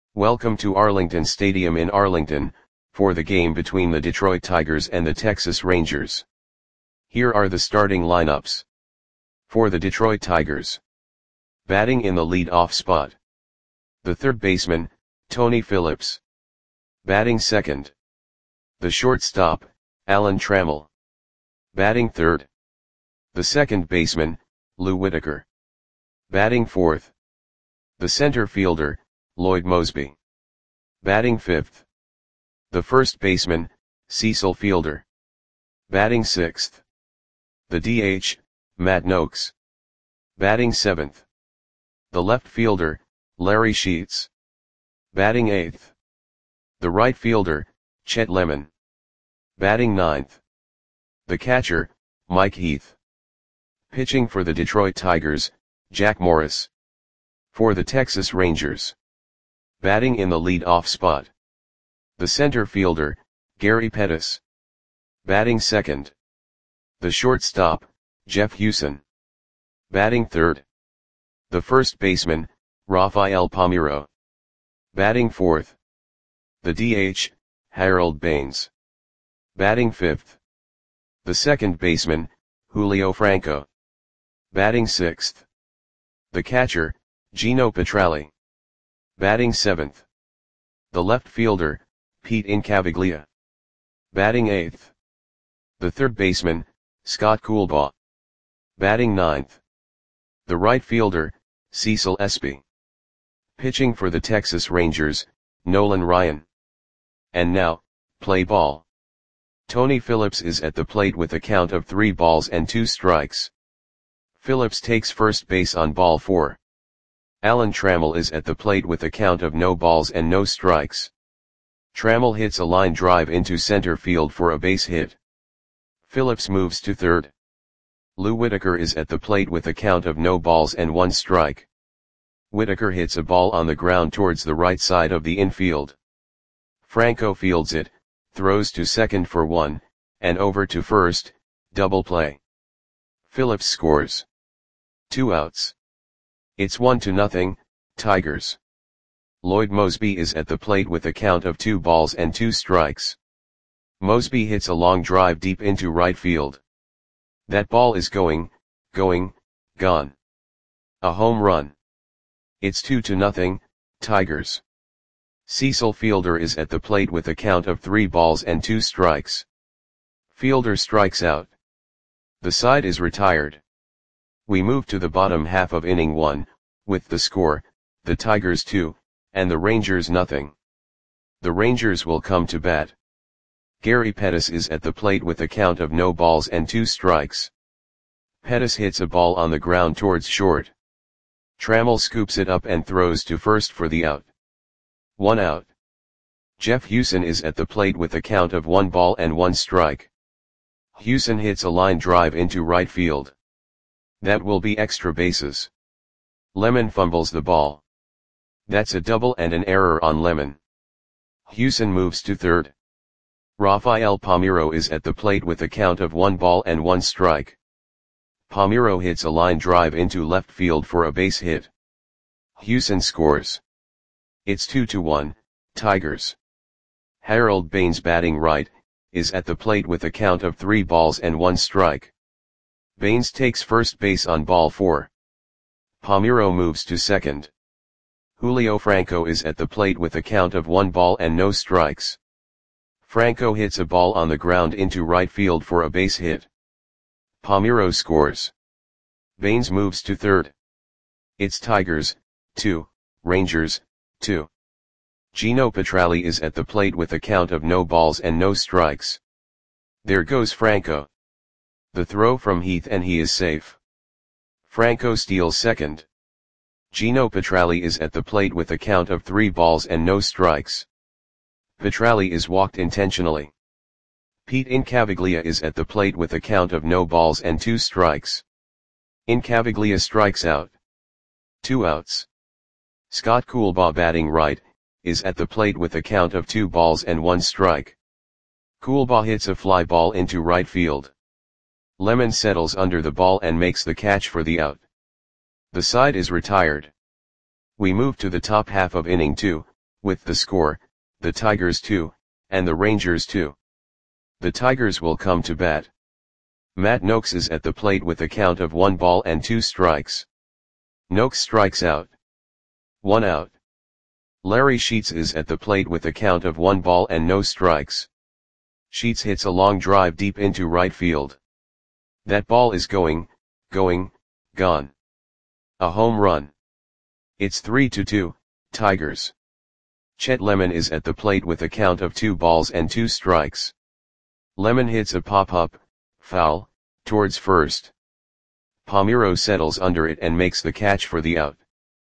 Welcome to Arlington Stadium in Arlington, for the game between the Detroit Tigers and the Texas Rangers. Here are the starting lineups. For the Detroit Tigers. Batting in the lead-off spot. The third baseman, Tony Phillips. Batting second. The shortstop, Alan Trammell. Batting third. The second baseman, Lou Whitaker. Batting fourth. The center fielder, Lloyd Moseby. Batting fifth. The first baseman, Cecil Fielder. Batting sixth. The DH, Matt Nokes. Batting seventh. The left fielder, Larry Sheets. Batting eighth. The right fielder, Chet Lemon. Batting ninth. The catcher, Mike Heath. Pitching for the Detroit Tigers, Jack Morris. For the Texas Rangers. Batting in the lead-off spot. The center fielder, Gary Pettis. Batting second. The shortstop, Jeff Huson. Batting third. The first baseman, Rafael Palmeiro. Batting fourth. The DH, Harold Baines. Batting fifth. The second baseman, Julio Franco. Batting sixth. The catcher, Gino Petralli. Batting seventh. The left fielder, Pete Incaviglia. Batting eighth. The third baseman, Scott Coolbaugh. Batting ninth. The right fielder, Cecil Espy. Pitching for the Texas Rangers, Nolan Ryan. And now, play ball. Tony Phillips is at the plate with a count of 3 balls and 2 strikes. Phillips takes first base on ball 4. Alan Trammell is at the plate with a count of no balls and no strikes. Trammell hits a line drive into center field for a base hit. Phillips moves to third. Lou Whitaker is at the plate with a count of no balls and 1 strike. Whitaker hits a ball on the ground towards the right side of the infield. Franco fields it, throws to second for 1, and over to first, double play. Phillips scores. 2 outs. It's 1-0, Tigers. Lloyd Moseby is at the plate with a count of 2 balls and 2 strikes. Moseby hits a long drive deep into right field. That ball is gone. A home run. It's 2-0, Tigers. Cecil Fielder is at the plate with a count of 3 balls and 2 strikes. Fielder strikes out. The side is retired. We move to the bottom half of inning 1, with the score, the Tigers 2, and the Rangers 0. The Rangers will come to bat. Gary Pettis is at the plate with a count of no balls and 2 strikes. Pettis hits a ball on the ground towards short. Trammell scoops it up and throws to first for the out. 1 out. Jeff Huson is at the plate with a count of 1 ball and 1 strike. Huson hits a line drive into right field. That will be extra bases. Lemon fumbles the ball. That's a double and an error on Lemon. Huson moves to third. Rafael Palmeiro is at the plate with a count of 1 ball and 1 strike. Palmeiro hits a line drive into left field for a base hit. Huson scores. It's 2-1, Tigers. Harold Baines, batting right, is at the plate with a count of 3 balls and 1 strike. Baines takes first base on ball 4. Palmeiro moves to second. Julio Franco is at the plate with a count of 1 ball and no strikes. Franco hits a ball on the ground into right field for a base hit. Palmeiro scores. Baines moves to third. It's Tigers 2, Rangers 2. Gino Petralli is at the plate with a count of no balls and no strikes. There goes Franco. The throw from Heath and he is safe. Franco steals second. Gino Petralli is at the plate with a count of 3 balls and no strikes. Petralli is walked intentionally. Pete Incaviglia is at the plate with a count of no balls and 2 strikes. Incaviglia strikes out. 2 outs. Scott Coolbaugh, batting right, is at the plate with a count of 2 balls and 1 strike. Coolbaugh hits a fly ball into right field. Lemon settles under the ball and makes the catch for the out. The side is retired. We move to the top half of inning 2, with the score, the Tigers 2, and the Rangers 2. The Tigers will come to bat. Matt Noakes is at the plate with a count of 1 ball and 2 strikes. Noakes strikes out. 1 out. Larry Sheets is at the plate with a count of 1 ball and no strikes. Sheets hits a long drive deep into right field. That ball is gone. A home run. It's 3-2, Tigers. Chet Lemon is at the plate with a count of 2 balls and 2 strikes. Lemon hits a pop-up, foul, towards first. Palmeiro settles under it and makes the catch for the out.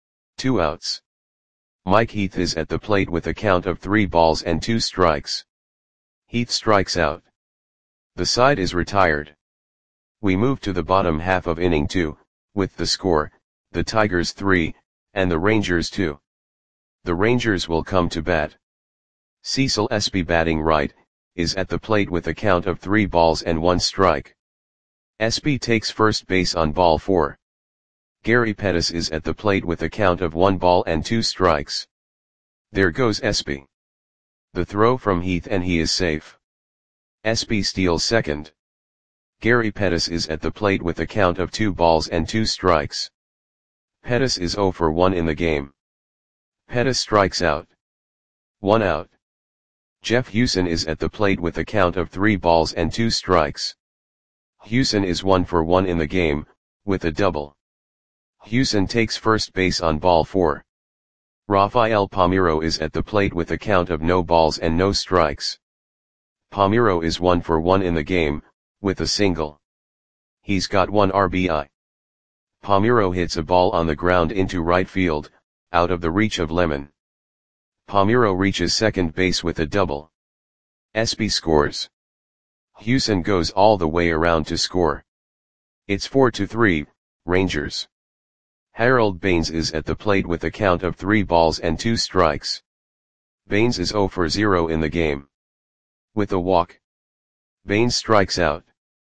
2 outs. Mike Heath is at the plate with a count of 3 balls and 2 strikes. Heath strikes out. The side is retired. We move to the bottom half of inning 2, with the score, the Tigers 3, and the Rangers 2. The Rangers will come to bat. Cecil Espy, batting right, is at the plate with a count of 3 balls and 1 strike. Espy takes first base on ball 4. Gary Pettis is at the plate with a count of 1 ball and 2 strikes. There goes Espy. The throw from Heath and he is safe. Espy steals second. Gary Pettis is at the plate with a count of 2 balls and 2 strikes. Pettis is 0 for 1 in the game. Pettis strikes out. 1 out. Jeff Hewson is at the plate with a count of 3 balls and 2 strikes. Hewson is 1 for 1 in the game, with a double. Hewson takes first base on ball 4. Rafael Palmeiro is at the plate with a count of no balls and no strikes. Palmeiro is 1 for 1 in the game, with a single. He's got 1 RBI. Palmeiro hits a ball on the ground into right field, out of the reach of Lemon. Palmeiro reaches second base with a double. Espy scores. Hewson goes all the way around to score. It's 4-3, Rangers. Harold Baines is at the plate with a count of 3 balls and 2 strikes. Baines is 0 for 0 in the game. With a walk. Baines strikes out.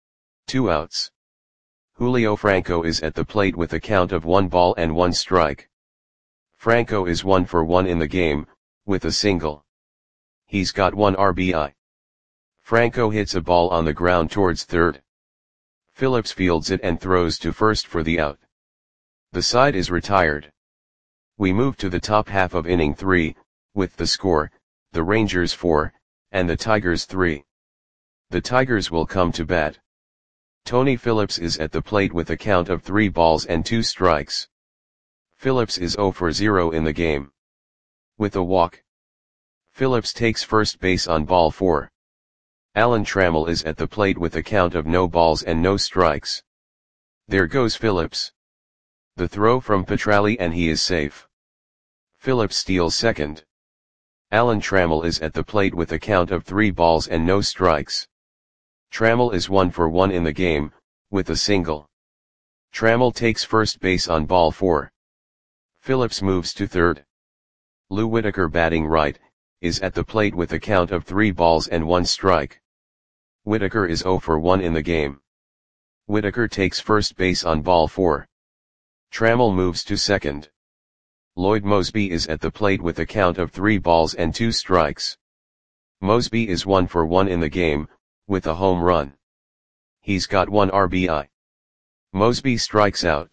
2 outs. Julio Franco is at the plate with a count of 1 ball and 1 strike. Franco is 1 for 1 in the game, with a single. He's got 1 RBI. Franco hits a ball on the ground towards third. Phillips fields it and throws to first for the out. The side is retired. We move to the top half of inning 3, with the score, the Rangers 4, and the Tigers 3. The Tigers will come to bat. Tony Phillips is at the plate with a count of 3 balls and 2 strikes. Phillips is 0 for 0 in the game. With a walk. Phillips takes first base on ball 4. Alan Trammell is at the plate with a count of no balls and no strikes. There goes Phillips. The throw from Petralli and he is safe. Phillips steals second. Alan Trammell is at the plate with a count of 3 balls and no strikes. Trammell is 1 for 1 in the game, with a single. Trammell takes first base on ball 4. Phillips moves to third. Lou Whitaker, batting right, is at the plate with a count of 3 balls and 1 strike. Whitaker is 0 for 1 in the game. Whitaker takes first base on ball 4. Trammell moves to second. Lloyd Moseby is at the plate with a count of 3 balls and 2 strikes. Moseby is 1 for 1 in the game, with a home run. He's got 1 RBI. Moseby strikes out.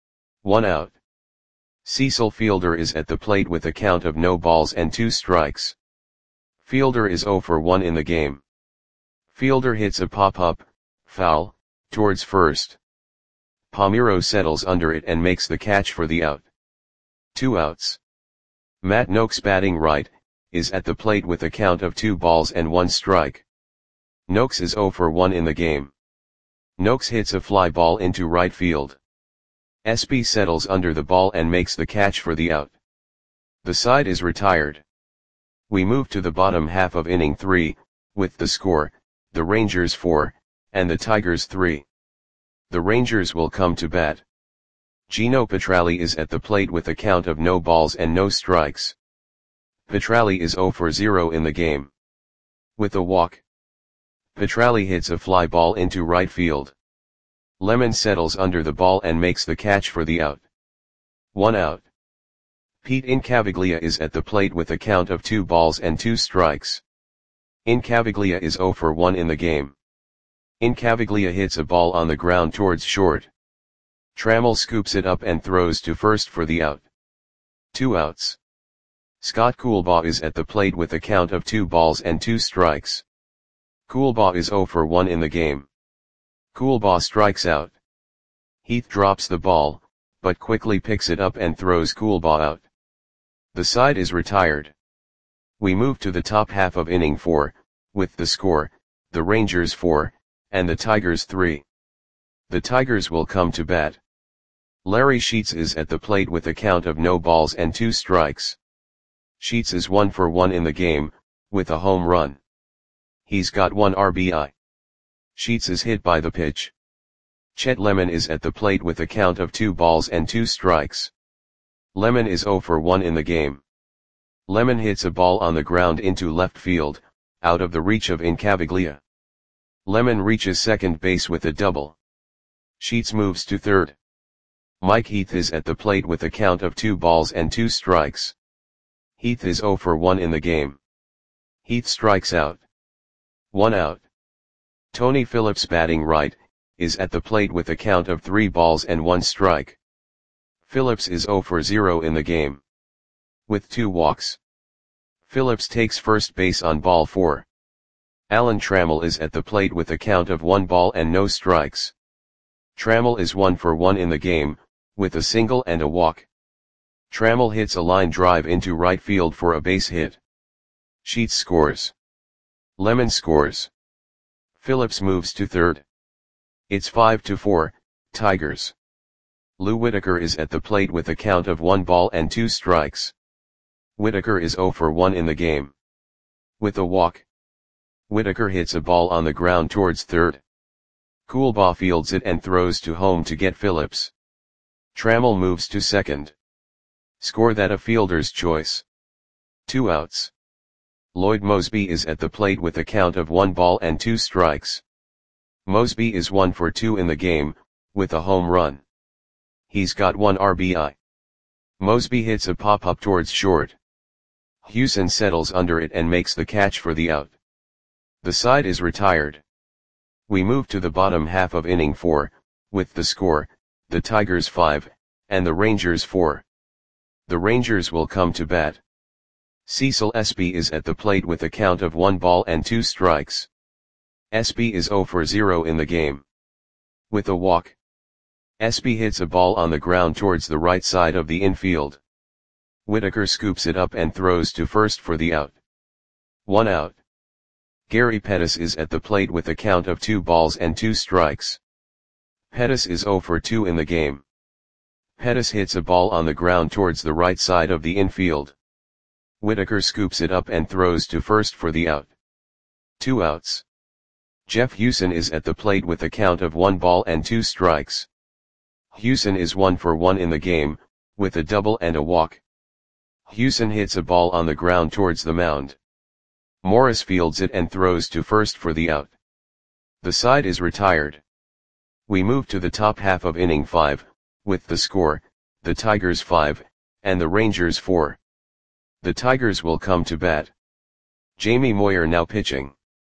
1 out. Cecil Fielder is at the plate with a count of no balls and 2 strikes. Fielder is 0 for 1 in the game. Fielder hits a pop-up, foul, towards first. Palmeiro settles under it and makes the catch for the out. 2 outs. Matt Noakes, batting right, is at the plate with a count of 2 balls and 1 strike. Noakes is 0 for 1 in the game. Noakes hits a fly ball into right field. Espy settles under the ball and makes the catch for the out. The side is retired. We move to the bottom half of inning 3, with the score, the Rangers 4, and the Tigers 3. The Rangers will come to bat. Gino Petralli is at the plate with a count of no balls and no strikes. Petralli is 0 for 0 in the game. With a walk. Petralli hits a fly ball into right field. Lemon settles under the ball and makes the catch for the out. 1 out. Pete Incaviglia is at the plate with a count of 2 balls and 2 strikes. Incaviglia is 0 for 1 in the game. Incaviglia hits a ball on the ground towards short. Trammell scoops it up and throws to first for the out. 2 outs. Scott Coolbaugh is at the plate with a count of 2 balls and 2 strikes. Coolbaugh is 0 for 1 in the game. Coolbaugh strikes out. Heath drops the ball, but quickly picks it up and throws Coolbaugh out. The side is retired. We move to the top half of inning 4, with the score, the Rangers 4, and the Tigers 3. The Tigers will come to bat. Larry Sheets is at the plate with a count of no balls and 2 strikes. Sheets is 1 for 1 in the game, with a home run. He's got 1 RBI. Sheets is hit by the pitch. Chet Lemon is at the plate with a count of 2 balls and 2 strikes. Lemon is 0 for 1 in the game. Lemon hits a ball on the ground into left field, out of the reach of Incaviglia. Lemon reaches second base with a double. Sheets moves to third. Mike Heath is at the plate with a count of 2 balls and 2 strikes. Heath is 0 for 1 in the game. Heath strikes out. 1 out. Tony Phillips, batting right, is at the plate with a count of 3 balls and 1 strike. Phillips is 0 for 0 in the game. With 2 walks. Phillips takes first base on ball 4. Alan Trammell is at the plate with a count of 1 ball and no strikes. Trammell is 1 for 1 in the game, with a single and a walk. Trammell hits a line drive into right field for a base hit. Sheets scores. Lemon scores. Phillips moves to third. It's 5-4, Tigers. Lou Whitaker is at the plate with a count of 1 ball and 2 strikes. Whitaker is 0 for 1 in the game. With a walk. Whitaker hits a ball on the ground towards third. Coolbaugh fields it and throws to home to get Phillips. Trammell moves to second. Score that a fielder's choice. 2 outs. Lloyd Moseby is at the plate with a count of 1 ball and 2 strikes. Moseby is 1 for 2 in the game, with a home run. He's got 1 RBI. Moseby hits a pop-up towards short. Hewson settles under it and makes the catch for the out. The side is retired. We move to the bottom half of inning 4, with the score, the Tigers 5, and the Rangers 4. The Rangers will come to bat. Cecil Espy is at the plate with a count of 1 ball and 2 strikes. Espy is 0 for 0 in the game. With a walk. Espy hits a ball on the ground towards the right side of the infield. Whitaker scoops it up and throws to first for the out. 1 out. Gary Pettis is at the plate with a count of 2 balls and 2 strikes. Pettis is 0 for 2 in the game. Pettis hits a ball on the ground towards the right side of the infield. Whitaker scoops it up and throws to first for the out. 2 outs. Jeff Hewson is at the plate with a count of 1 ball and 2 strikes. Hewson is 1 for 1 in the game, with a double and a walk. Hewson hits a ball on the ground towards the mound. Morris fields it and throws to first for the out. The side is retired. We move to the top half of inning 5, with the score, the Tigers 5, and the Rangers 4. The Tigers will come to bat. Jamie Moyer now pitching.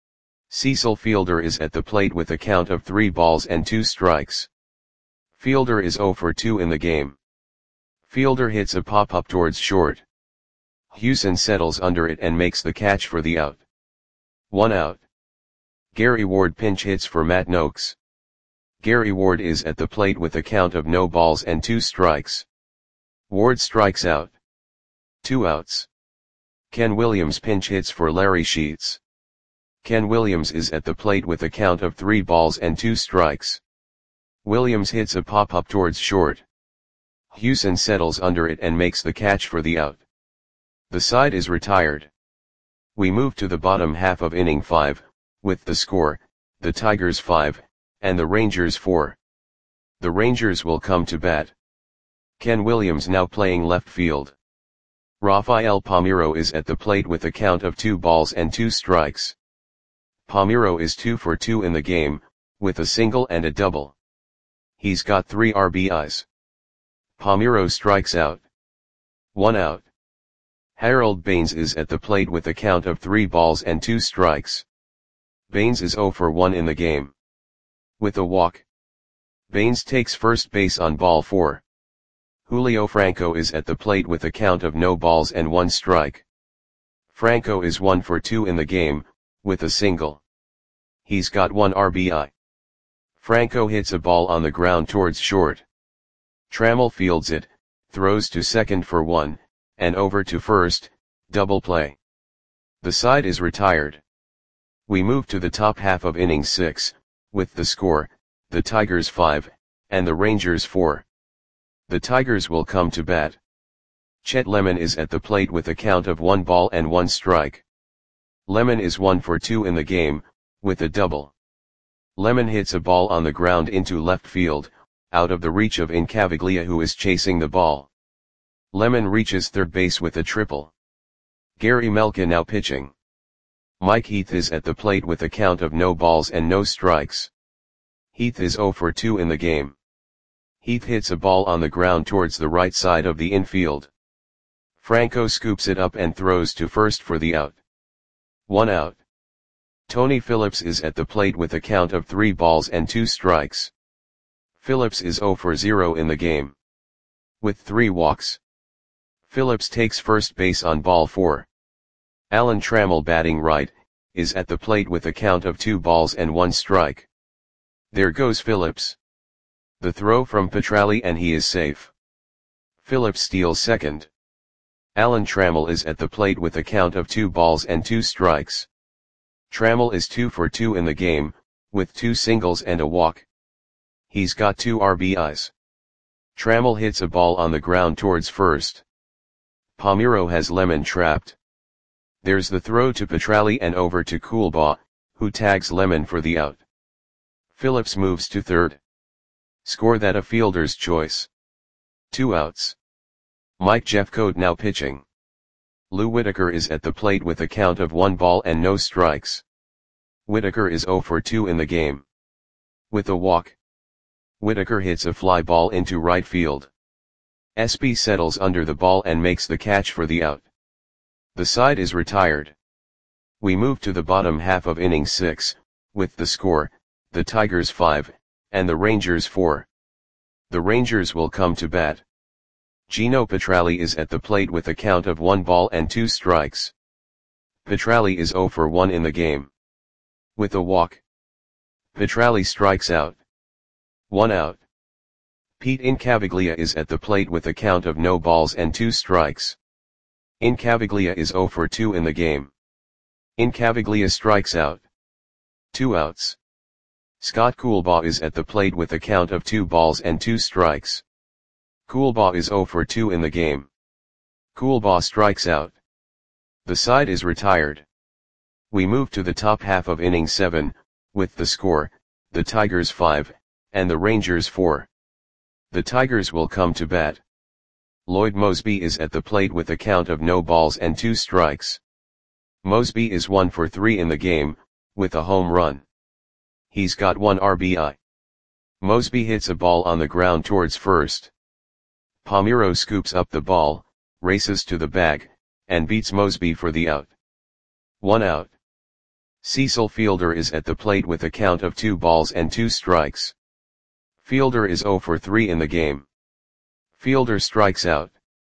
Cecil Fielder is at the plate with a count of 3 balls and 2 strikes. Fielder is 0 for 2 in the game. Fielder hits a pop-up towards short. Hewson settles under it and makes the catch for the out. 1 out. Gary Ward pinch hits for Matt Noakes. Gary Ward is at the plate with a count of no balls and 2 strikes. Ward strikes out. 2 outs. Ken Williams pinch hits for Larry Sheets. Ken Williams is at the plate with a count of 3 balls and 2 strikes. Williams hits a pop-up towards short. Hewson settles under it and makes the catch for the out. The side is retired. We move to the bottom half of inning 5, with the score, the Tigers 5, and the Rangers 4. The Rangers will come to bat. Ken Williams now playing left field. Rafael Palmeiro is at the plate with a count of 2 balls and 2 strikes. Palmeiro is 2 for 2 in the game, with a single and a double. He's got 3 RBIs. Palmeiro strikes out. 1 out. Harold Baines is at the plate with a count of 3 balls and 2 strikes. Baines is 0 for 1 in the game. With a walk, Baines takes first base on ball 4. Julio Franco is at the plate with a count of no balls and 1 strike. Franco is 1 for 2 in the game, with a single. He's got 1 RBI. Franco hits a ball on the ground towards short. Trammell fields it, throws to second for 1, and over to first, double play. The side is retired. We move to the top half of inning 6, with the score, the Tigers 5, and the Rangers 4. The Tigers will come to bat. Chet Lemon is at the plate with a count of 1 ball and 1 strike. Lemon is 1 for 2 in the game, with a double. Lemon hits a ball on the ground into left field, out of the reach of Incaviglia, who is chasing the ball. Lemon reaches third base with a triple. Gary Melka now pitching. Mike Heath is at the plate with a count of no balls and no strikes. Heath is 0 for 2 in the game. Heath hits a ball on the ground towards the right side of the infield. Franco scoops it up and throws to first for the out. 1 out. Tony Phillips is at the plate with a count of 3 balls and 2 strikes. Phillips is 0 for 0 in the game. With 3 walks, Phillips takes first base on ball 4. Alan Trammell, batting right, is at the plate with a count of 2 balls and 1 strike. There goes Phillips. The throw from Petralli and he is safe. Phillips steals second. Alan Trammell is at the plate with a count of 2 balls and 2 strikes. Trammell is 2 for 2 in the game, with 2 singles and a walk. He's got 2 RBIs. Trammell hits a ball on the ground towards first. Palmeiro has Lemon trapped. There's the throw to Petralli and over to Coolbaugh, who tags Lemon for the out. Phillips moves to third. Score that a fielder's choice. 2 outs. Mike Jeffcoat now pitching. Lou Whitaker is at the plate with a count of 1 ball and no strikes. Whitaker is 0 for 2 in the game. With a walk, Whitaker hits a fly ball into right field. Espy settles under the ball and makes the catch for the out. The side is retired. We move to the bottom half of inning 6, with the score, the Tigers 5, and the Rangers 4. The Rangers will come to bat. Gino Petralli is at the plate with a count of 1 ball and 2 strikes. Petralli is 0 for 1 in the game. With a walk, Petralli strikes out. 1 out. Pete Incaviglia is at the plate with a count of no balls and 2 strikes. Incaviglia is 0 for 2 in the game. Incaviglia strikes out. 2 outs. Scott Coolbaugh is at the plate with a count of 2 balls and 2 strikes. Coolbaugh is 0 for 2 in the game. Coolbaugh strikes out. The side is retired. We move to the top half of inning 7, with the score, the Tigers 5, and the Rangers 4. The Tigers will come to bat. Lloyd Moseby is at the plate with a count of no balls and 2 strikes. Moseby is 1 for 3 in the game, with a home run. He's got 1 RBI. Moseby hits a ball on the ground towards first. Palmeiro scoops up the ball, races to the bag, and beats Moseby for the out. 1 out. Cecil Fielder is at the plate with a count of 2 balls and 2 strikes. Fielder is 0 for 3 in the game. Fielder strikes out.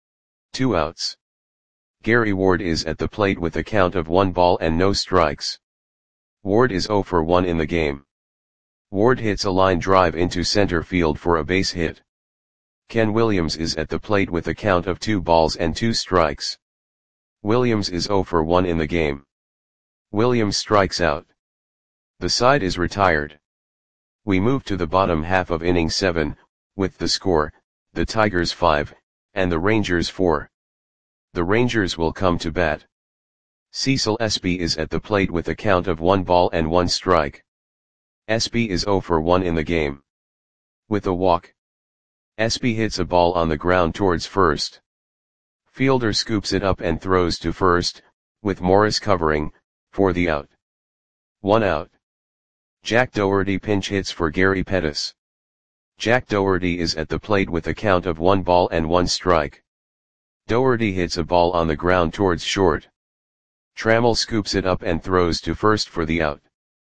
2 outs. Gary Ward is at the plate with a count of 1 ball and no strikes. Ward is 0 for 1 in the game. Ward hits a line drive into center field for a base hit. Ken Williams is at the plate with a count of 2 balls and 2 strikes. Williams is 0 for 1 in the game. Williams strikes out. The side is retired. We move to the bottom half of inning 7, with the score, the Tigers 5, and the Rangers 4. The Rangers will come to bat. Cecil Espy is at the plate with a count of 1 ball and 1 strike. Espy is 0 for 1 in the game. With a walk, Espy hits a ball on the ground towards first. Fielder scoops it up and throws to first, with Morris covering, for the out. 1 out. Jack Doherty pinch hits for Gary Pettis. Jack Doherty is at the plate with a count of 1 ball and 1 strike. Doherty hits a ball on the ground towards short. Trammell scoops it up and throws to first for the out.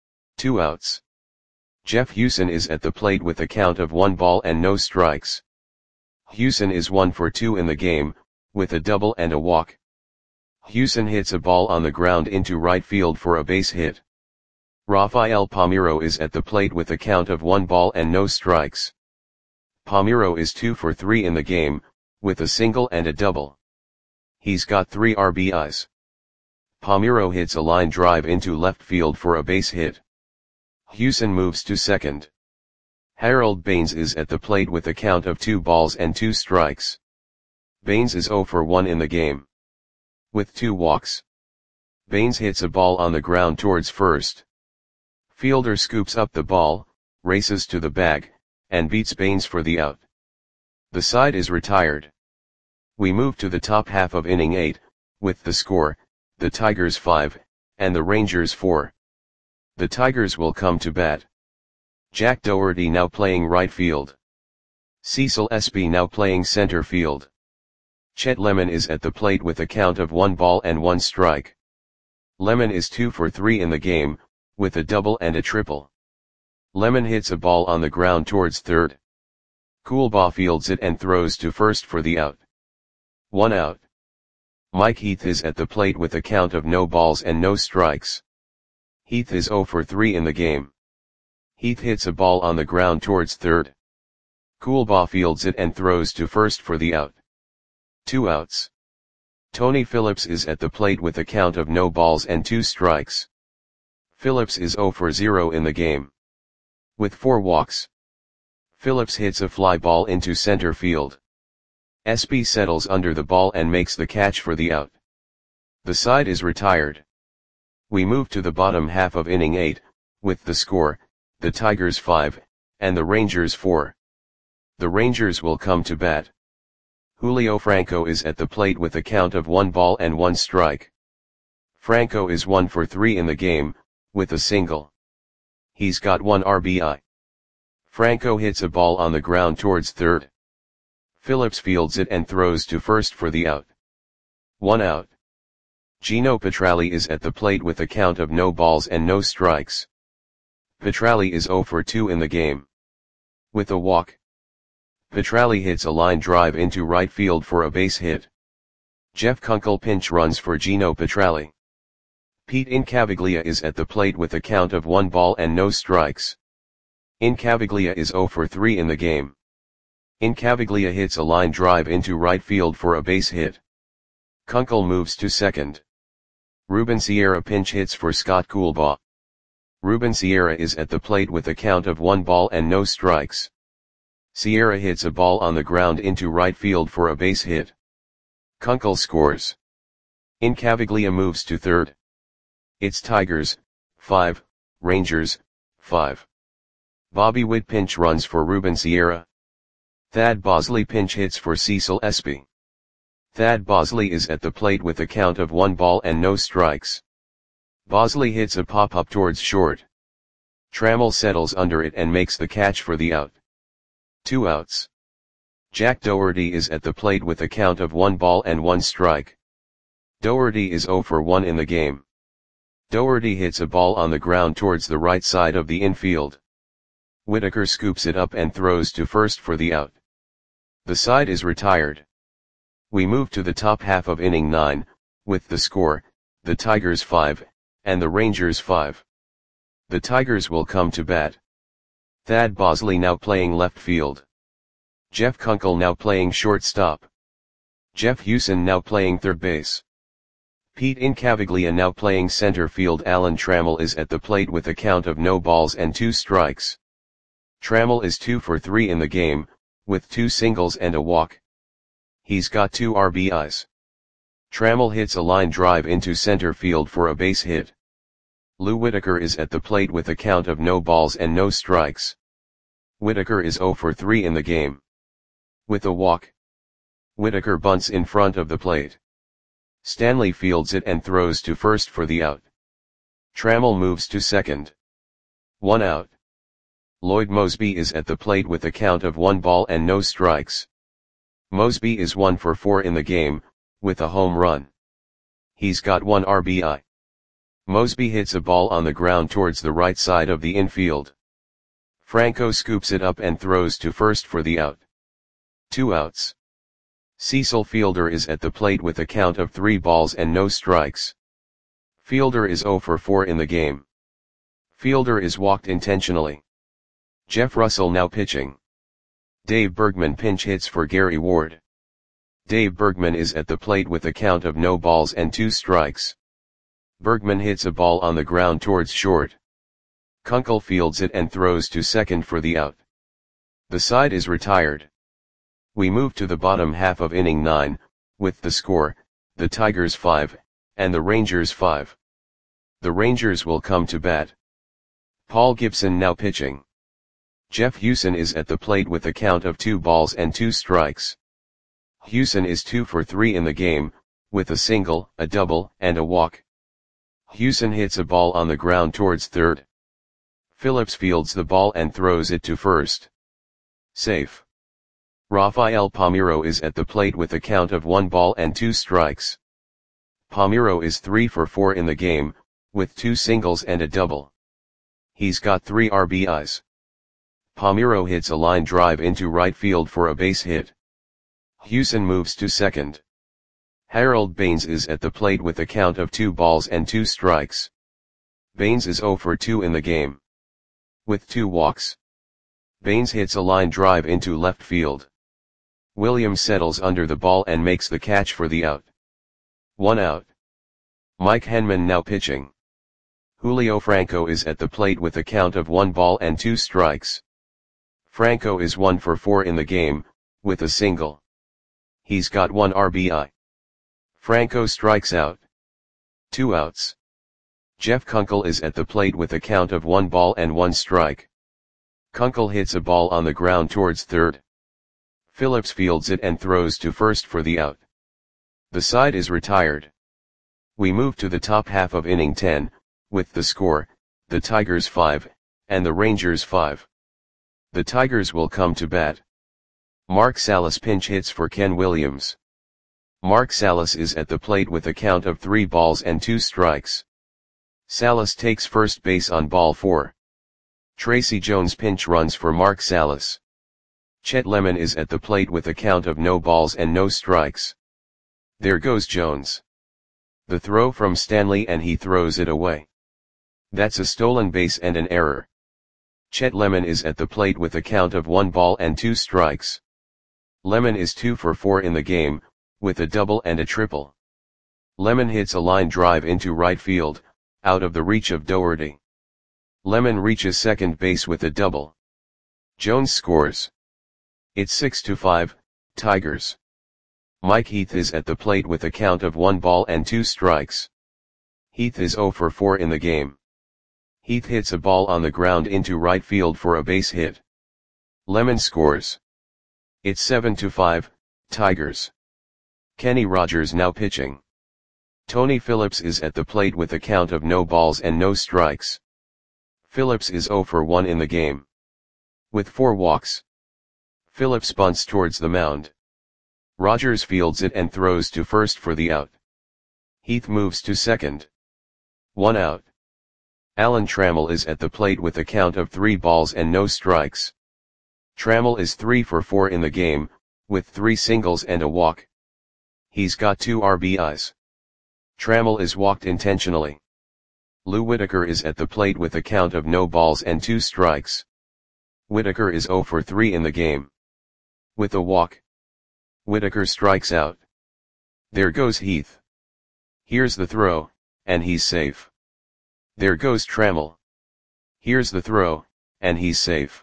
2 outs. Jeff Hewson is at the plate with a count of 1 ball and no strikes. Hewson is 1 for 2 in the game, with a double and a walk. Hewson hits a ball on the ground into right field for a base hit. Rafael Palmeiro is at the plate with a count of 1 ball and no strikes. Palmeiro is 2 for 3 in the game, with a single and a double. He's got 3 RBIs. Palmeiro hits a line drive into left field for a base hit. Hewson moves to second. Harold Baines is at the plate with a count of 2 balls and 2 strikes. Baines is 0 for 1 in the game. With 2 walks. Baines hits a ball on the ground towards first. Fielder scoops up the ball, races to the bag, and beats Baines for the out. The side is retired. We move to the top half of inning 8, with the score, the Tigers 5, and the Rangers 4. The Tigers will come to bat. Jack Doherty now playing right field. Cecil Espy now playing center field. Chet Lemon is at the plate with a count of 1 ball and 1 strike. Lemon is 2 for 3 in the game, with a double and a triple. Lemon hits a ball on the ground towards third. Coolbaugh fields it and throws to first for the out. 1 out. Mike Heath is at the plate with a count of no balls and no strikes. Heath is 0 for 3 in the game. Heath hits a ball on the ground towards third. Coolbaugh fields it and throws to first for the out. 2 outs. Tony Phillips is at the plate with a count of no balls and 2 strikes. Phillips is 0 for 0 in the game. With 4 walks. Phillips hits a fly ball into center field. Espy settles under the ball and makes the catch for the out. The side is retired. We move to the bottom half of inning 8, with the score, the Tigers 5, and the Rangers 4. The Rangers will come to bat. Julio Franco is at the plate with a count of 1 ball and 1 strike. Franco is 1 for 3 in the game, with a single. He's got 1 RBI. Franco hits a ball on the ground towards third. Phillips fields it and throws to first for the out. 1 out. Gino Petralli is at the plate with a count of no balls and no strikes. Petralli is 0 for 2 in the game. With a walk. Petralli hits a line drive into right field for a base hit. Jeff Kunkel pinch runs for Gino Petralli. Pete Incaviglia is at the plate with a count of 1 ball and no strikes. Incaviglia is 0 for 3 in the game. Incaviglia hits a line drive into right field for a base hit. Kunkel moves to second. Ruben Sierra pinch hits for Scott Coolbaugh. Ruben Sierra is at the plate with a count of 1 ball and no strikes. Sierra hits a ball on the ground into right field for a base hit. Kunkel scores. Incaviglia moves to third. It's Tigers, 5, Rangers, 5. Bobby Witt pinch runs for Ruben Sierra. Thad Bosley pinch hits for Cecil Espy. Thad Bosley is at the plate with a count of 1 ball and no strikes. Bosley hits a pop-up towards short. Trammell settles under it and makes the catch for the out. 2 outs. Jack Doherty is at the plate with a count of 1 ball and 1 strike. Doherty is 0 for 1 in the game. Doherty hits a ball on the ground towards the right side of the infield. Whitaker scoops it up and throws to first for the out. The side is retired. We move to the top half of inning 9, with the score, the Tigers 5, and the Rangers 5. The Tigers will come to bat. Thad Bosley now playing left field. Jeff Kunkel now playing shortstop. Jeff Hewson now playing third base. Pete Incaviglia now playing center field. Alan Trammell is at the plate with a count of no balls and 2 strikes. Trammell is 2 for 3 in the game, with 2 singles and a walk. He's got 2 RBIs. Trammell hits a line drive into center field for a base hit. Lou Whitaker is at the plate with a count of no balls and no strikes. Whitaker is 0 for 3 in the game. With a walk. Whitaker bunts in front of the plate. Stanley fields it and throws to first for the out. Trammell moves to second. 1 out. Lloyd Moseby is at the plate with a count of 1 ball and no strikes. Mosby is 1 for 4 in the game, with a home run. He's got 1 RBI. Mosby hits a ball on the ground towards the right side of the infield. Franco scoops it up and throws to first for the out. 2 outs. Cecil Fielder is at the plate with a count of 3 balls and no strikes. Fielder is 0 for 4 in the game. Fielder is walked intentionally. Jeff Russell now pitching. Dave Bergman pinch hits for Gary Ward. Dave Bergman is at the plate with a count of no balls and 2 strikes. Bergman hits a ball on the ground towards short. Kunkel fields it and throws to second for the out. The side is retired. We move to the bottom half of inning 9, with the score, the Tigers 5, and the Rangers 5. The Rangers will come to bat. Paul Gibson now pitching. Jeff Hewson is at the plate with a count of 2 balls and 2 strikes. Hewson is 2 for 3 in the game, with a single, a double, and a walk. Hewson hits a ball on the ground towards third. Phillips fields the ball and throws it to first. Safe. Rafael Palmeiro is at the plate with a count of 1 ball and 2 strikes. Palmeiro is 3 for 4 in the game, with 2 singles and a double. He's got 3 RBIs. Palmeiro hits a line drive into right field for a base hit. Hewson moves to second. Harold Baines is at the plate with a count of 2 balls and 2 strikes. Baines is 0 for 2 in the game. With 2 walks. Baines hits a line drive into left field. Williams settles under the ball and makes the catch for the out. 1 out. Mike Henman now pitching. Julio Franco is at the plate with a count of 1 ball and 2 strikes. Franco is 1 for 4 in the game, with a single. He's got 1 RBI. Franco strikes out. 2 outs. Jeff Kunkel is at the plate with a count of 1 ball and 1 strike. Kunkel hits a ball on the ground towards third. Phillips fields it and throws to first for the out. The side is retired. We move to the top half of inning 10, with the score, the Tigers 5, and the Rangers 5. The Tigers will come to bat. Mark Salas pinch hits for Ken Williams. Mark Salas is at the plate with a count of 3 balls and 2 strikes. Salas takes first base on ball 4. Tracy Jones pinch runs for Mark Salas. Chet Lemon is at the plate with a count of no balls and no strikes. There goes Jones. The throw from Stanley and he throws it away. That's a stolen base and an error. Chet Lemon is at the plate with a count of 1 ball and 2 strikes. Lemon is 2 for 4 in the game, with a double and a triple. Lemon hits a line drive into right field, out of the reach of Doherty. Lemon reaches second base with a double. Jones scores. It's 6-5, Tigers. Mike Heath is at the plate with a count of 1 ball and 2 strikes. Heath is 0 for 4 in the game. Heath hits a ball on the ground into right field for a base hit. Lemon scores. It's 7-5, Tigers. Kenny Rogers now pitching. Tony Phillips is at the plate with a count of no balls and no strikes. Phillips is 0 for 1 in the game. With 4 walks. Phillips bunts towards the mound. Rogers fields it and throws to first for the out. Heath moves to second. 1 out. Alan Trammell is at the plate with a count of 3 balls and no strikes. Trammell is 3 for 4 in the game, with 3 singles and a walk. He's got 2 RBIs. Trammell is walked intentionally. Lou Whitaker is at the plate with a count of no balls and 2 strikes. Whitaker is 0 for 3 in the game. With a walk. Whitaker strikes out. There goes Heath. Here's the throw, and he's safe. There goes Trammell. Here's the throw, and he's safe.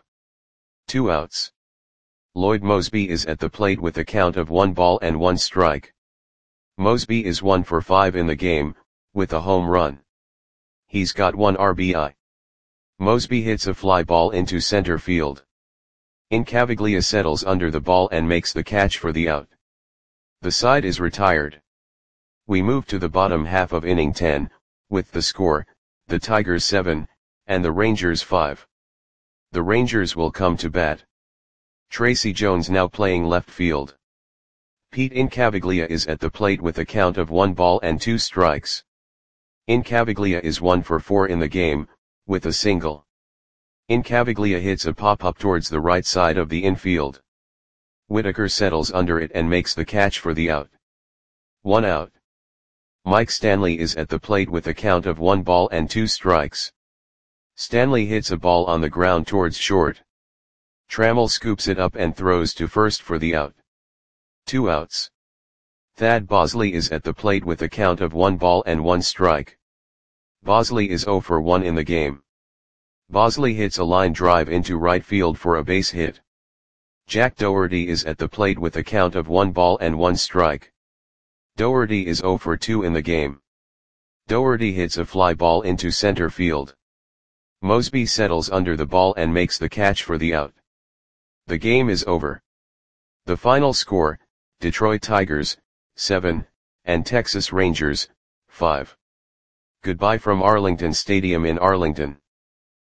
2 outs. Lloyd Mosby is at the plate with a count of 1 ball and 1 strike. Mosby is 1 for 5 in the game, with a home run. He's got 1 RBI. Mosby hits a fly ball into center field. Incaviglia settles under the ball and makes the catch for the out. The side is retired. We move to the bottom half of inning 10, with the score, the Tigers 7, and the Rangers 5. The Rangers will come to bat. Tracy Jones now playing left field. Pete Incaviglia is at the plate with a count of 1 ball and 2 strikes. Incaviglia is 1 for 4 in the game, with a single. Incaviglia hits a pop-up towards the right side of the infield. Whitaker settles under it and makes the catch for the out. 1 out. Mike Stanley is at the plate with a count of 1 ball and 2 strikes. Stanley hits a ball on the ground towards short. Trammell scoops it up and throws to first for the out. 2 outs. Thad Bosley is at the plate with a count of 1 ball and 1 strike. Bosley is 0 for 1 in the game. Bosley hits a line drive into right field for a base hit. Jack Dougherty is at the plate with a count of 1 ball and 1 strike. Dougherty is 0 for 2 in the game. Dougherty hits a fly ball into center field. Mosby settles under the ball and makes the catch for the out. The game is over. The final score, Detroit Tigers, 7, and Texas Rangers, 5. Goodbye from Arlington Stadium in Arlington.